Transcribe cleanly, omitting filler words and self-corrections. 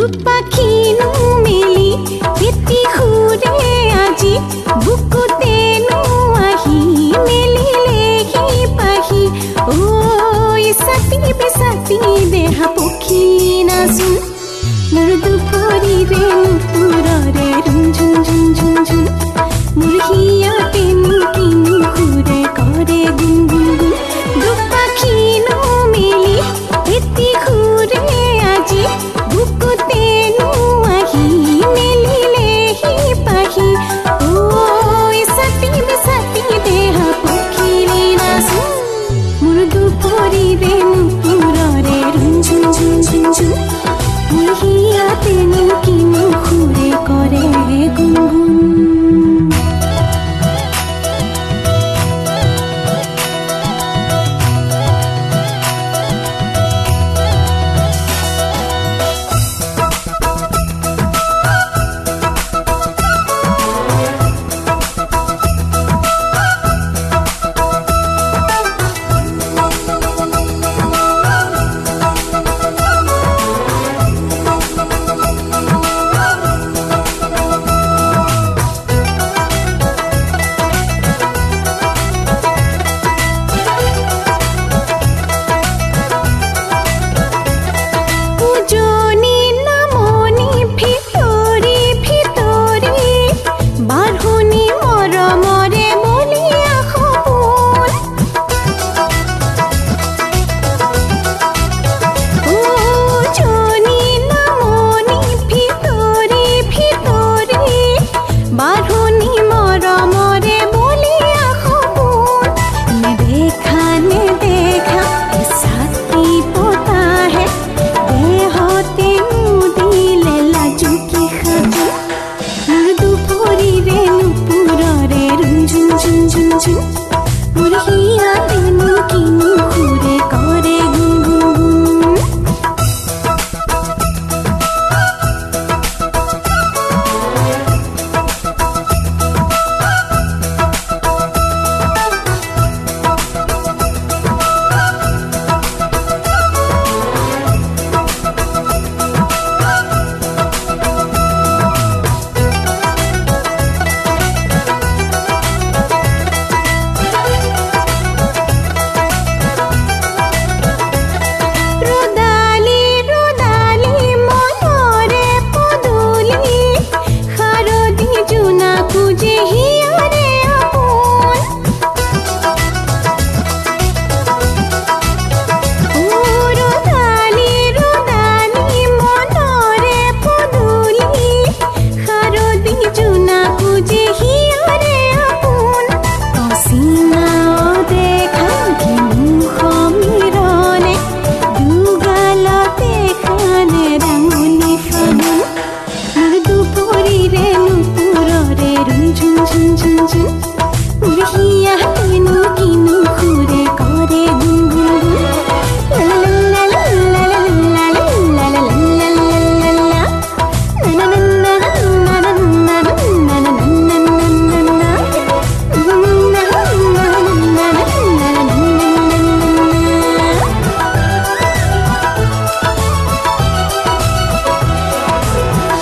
দুপাখিনো মেলি এটি সুৰে আজি বুকুতেনো আহি মেলিলেহি পাহি ঐ ছাতি বেছাতি দেহা পক্ষী নাচোন মোৰ দুপৰীৰে নুপুৰৰে ৰুঞ্ঝুন ঝুন ঝুন ঝুন মোৰ হিয়াতেনো কিনো সুৰে কৰে গুণ গুণ গুণ দুপাখিনো মেলি এটি সুৰে আজি বুকুতেনো আহি মেলিলেহি পাহি ঐ ছাতি বেছাতি দেহা পক্ষীৰে নাচোন মোৰ দুপৰীৰে নুপুৰৰে ৰুঞ্ঝুন ঝুন ঝুন ঝুন মোৰ হিয়াতেনো কিনো সুৰে কৰে গুণ গুণ